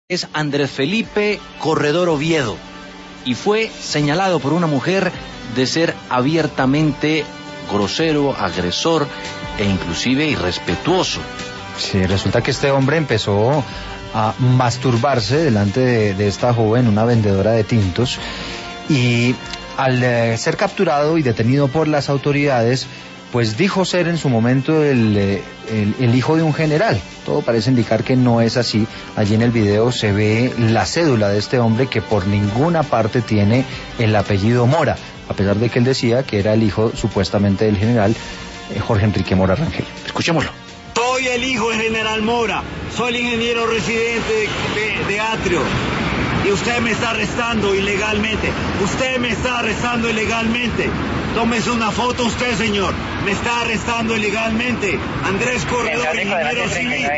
Es Andrés Felipe Corredor Oviedo y fue señalado por una mujer de ser abiertamente grosero, agresor e inclusive irrespetuoso. Sí, resulta que este hombre empezó a masturbarse delante de esta joven, una vendedora de tintos, y al ser capturado y detenido por las autoridades, pues dijo ser en su momento el hijo de un general. Todo parece indicar que no es así. Allí en el video se ve la cédula de este hombre que por ninguna parte tiene el apellido Mora, a pesar de que él decía que era el hijo supuestamente del general Jorge Enrique Mora Rangel. Escuchémoslo. Soy el hijo del general Mora, soy el ingeniero residente de Atrio. Y usted me está arrestando ilegalmente. Usted me está arrestando ilegalmente. Tómese una foto usted, señor. Me está arrestando ilegalmente. Andrés Corredor, ingeniero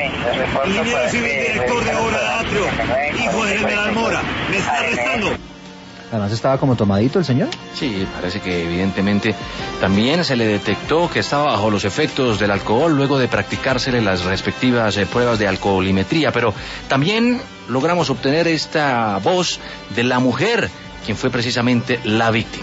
civil, director de obra de Atrio, hijo del general Mora. Me está arrestando. Además estaba como tomadito el señor. Sí, parece que evidentemente también se le detectó que estaba bajo los efectos del alcohol luego de practicársele las respectivas pruebas de alcoholimetría, pero también logramos obtener esta voz de la mujer, quien fue precisamente la víctima.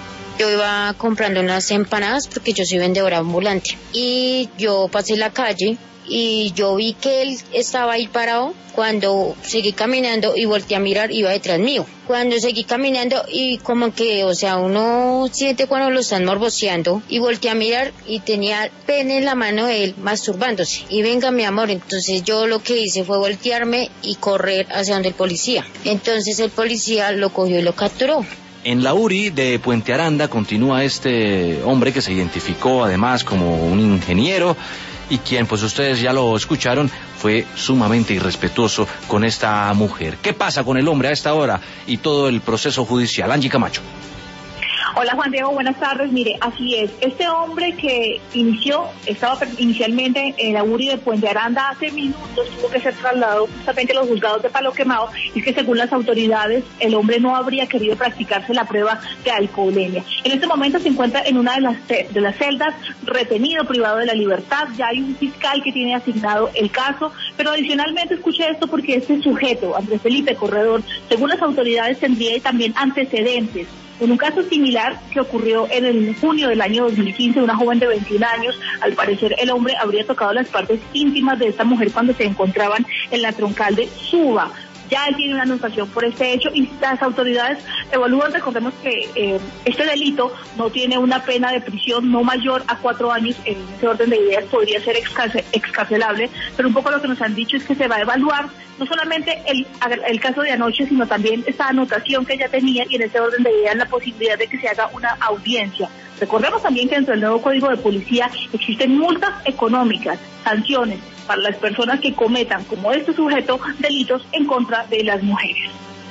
Yo iba comprando unas empanadas porque yo soy vendedora ambulante y yo pasé la calle y yo vi que él estaba ahí parado. Cuando seguí caminando y volteé a mirar, iba detrás mío. Cuando seguí caminando y como que, uno siente cuando lo están morboseando, y volteé a mirar y tenía pene en la mano de él masturbándose. Y venga, mi amor, entonces yo lo que hice fue voltearme y correr hacia donde el policía. Entonces el policía lo cogió y lo capturó. En la URI de Puente Aranda continúa este hombre que se identificó además como un ingeniero y quien, pues ustedes ya lo escucharon, fue sumamente irrespetuoso con esta mujer. ¿Qué pasa con el hombre a esta hora y todo el proceso judicial? Angie Camacho. Hola Juan Diego, buenas tardes. Mire, así es. Este hombre que estaba inicialmente en la URI de Puente Aranda hace minutos, tuvo que ser trasladado justamente a los juzgados de Palo Quemado, y es que según las autoridades, el hombre no habría querido practicarse la prueba de alcoholemia. En este momento se encuentra en una de las celdas, retenido, privado de la libertad. Ya hay un fiscal que tiene asignado el caso, pero adicionalmente escuche esto porque este sujeto, Andrés Felipe Corredor, según las autoridades tendría también antecedentes. En un caso similar que ocurrió en el junio del año 2015, una joven de 21 años, al parecer el hombre habría tocado las partes íntimas de esta mujer cuando se encontraban en la troncal de Suba. Ya él tiene una anotación por este hecho y las autoridades evalúan. Recordemos que este delito no tiene una pena de prisión no mayor a 4 años. En ese orden de ideas podría ser excarcelable, pero un poco lo que nos han dicho es que se va a evaluar no solamente el caso de anoche, sino también esta anotación que ella tenía, y en ese orden de ideas la posibilidad de que se haga una audiencia. Recordemos también que dentro del nuevo Código de Policía existen multas económicas, sanciones para las personas que cometan, como este sujeto, delitos en contra de las mujeres.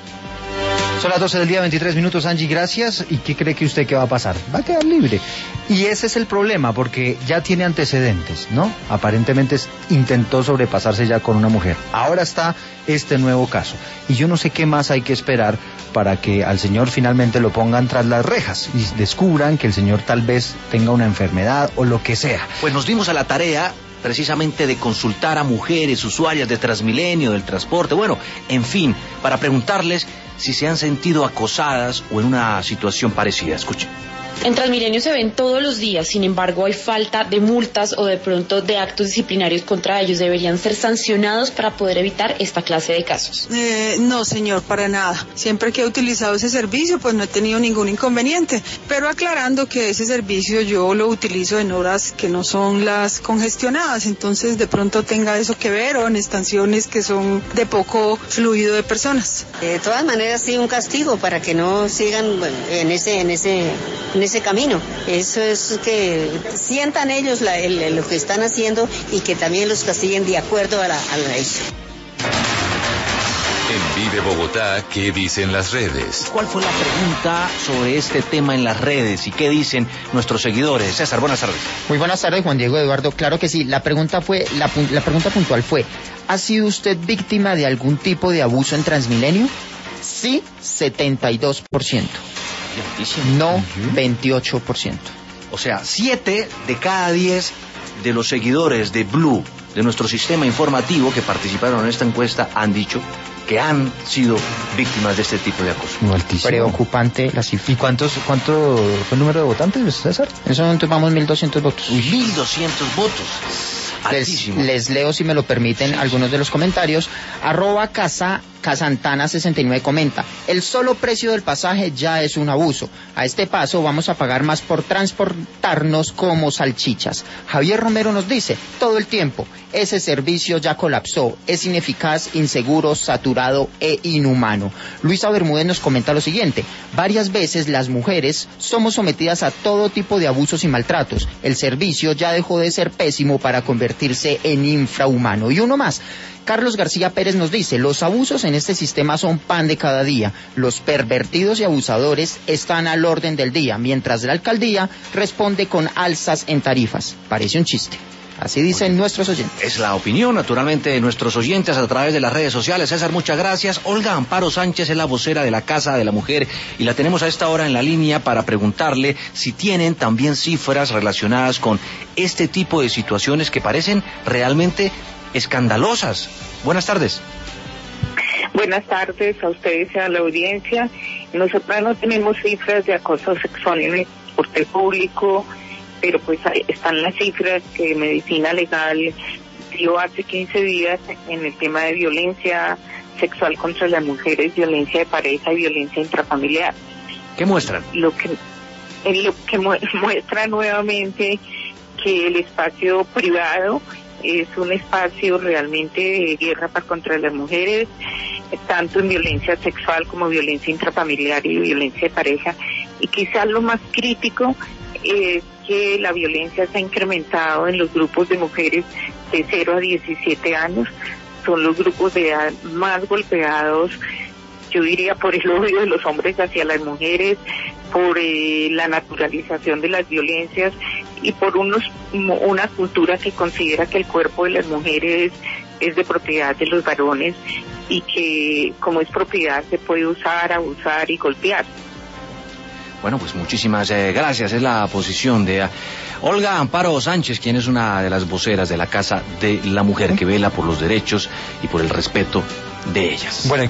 Son las 12 del día, 23 minutos, Angie, gracias. ¿Y qué cree que usted que va a pasar? Va a quedar libre. Y ese es el problema, porque ya tiene antecedentes, ¿no? Aparentemente intentó sobrepasarse ya con una mujer. Ahora está este nuevo caso. Y yo no sé qué más hay que esperar para que al señor finalmente lo pongan tras las rejas y descubran que el señor tal vez tenga una enfermedad o lo que sea. Pues nos dimos a la tarea precisamente de consultar a mujeres usuarias de Transmilenio, del transporte, bueno, en fin, para preguntarles si se han sentido acosadas o en una situación parecida. Escuchen. En Transmilenio se ven todos los días, sin embargo hay falta de multas o de pronto de actos disciplinarios contra ellos. Deberían ser sancionados para poder evitar esta clase de casos. No, señor, para nada. Siempre que he utilizado ese servicio, pues no he tenido ningún inconveniente. Pero aclarando que ese servicio yo lo utilizo en horas que no son las congestionadas, entonces de pronto tenga eso que ver, o en estaciones que son de poco fluido de personas. De todas maneras, sí, un castigo para que no sigan en ese camino. Eso es que sientan ellos lo que están haciendo y que también los castiguen de acuerdo a la hecho. En Vive Bogotá, ¿qué dicen las redes? ¿Cuál fue la pregunta sobre este tema en las redes y qué dicen nuestros seguidores? César, buenas tardes. Muy buenas tardes, Juan Diego, Eduardo. Claro que sí. La pregunta puntual fue: ¿ha sido usted víctima de algún tipo de abuso en Transmilenio? Sí, 72%. No, 28%. O sea, 7 de cada 10 de los seguidores de Blue, de nuestro sistema informativo que participaron en esta encuesta, han dicho que han sido víctimas de este tipo de acoso. Altísimo. Preocupante la cifra. ¿Y cuánto fue el número de votantes, César? En ese momento vamos 1.200 votos. 1.200 votos. Altísimo. Les leo, si me lo permiten, algunos de los comentarios. Casantana69 comenta: el solo precio del pasaje ya es un abuso. A este paso vamos a pagar más por transportarnos como salchichas. Javier Romero nos dice: todo el tiempo, ese servicio ya colapsó, es ineficaz, inseguro, saturado e inhumano. Luisa Bermúdez nos comenta lo siguiente: varias veces las mujeres somos sometidas a todo tipo de abusos y maltratos. El servicio ya dejó de ser pésimo para convertirse en infrahumano. Y uno más. Carlos García Pérez nos dice: los abusos en este sistema son pan de cada día. Los pervertidos y abusadores están al orden del día, mientras la alcaldía responde con alzas en tarifas. Parece un chiste. Así dicen nuestros oyentes. Es la opinión, naturalmente, de nuestros oyentes a través de las redes sociales. César, muchas gracias. Olga Amparo Sánchez es la vocera de la Casa de la Mujer y la tenemos a esta hora en la línea para preguntarle si tienen también cifras relacionadas con este tipo de situaciones que parecen realmente escandalosas. Buenas tardes. Buenas tardes a ustedes y a la audiencia. Nosotros no tenemos cifras de acoso sexual en el transporte público, pero pues están las cifras que Medicina Legal dio hace 15 días en el tema de violencia sexual contra las mujeres, violencia de pareja y violencia intrafamiliar. ¿Qué muestran? Lo que muestra nuevamente que el espacio privado es un espacio realmente de guerra contra las mujeres, tanto en violencia sexual como violencia intrafamiliar y violencia de pareja. Y quizás lo más crítico es que la violencia se ha incrementado en los grupos de mujeres de 0 a 17 años. Son los grupos de edad más golpeados, yo diría, por el odio de los hombres hacia las mujeres, por la naturalización de las violencias y por una cultura que considera que el cuerpo de las mujeres es de propiedad de los varones y que como es propiedad se puede usar, abusar y golpear. Bueno, pues muchísimas gracias. Es la posición de Olga Amparo Sánchez, quien es una de las voceras de la Casa de la Mujer, que vela por los derechos y por el respeto de ellas. Bueno,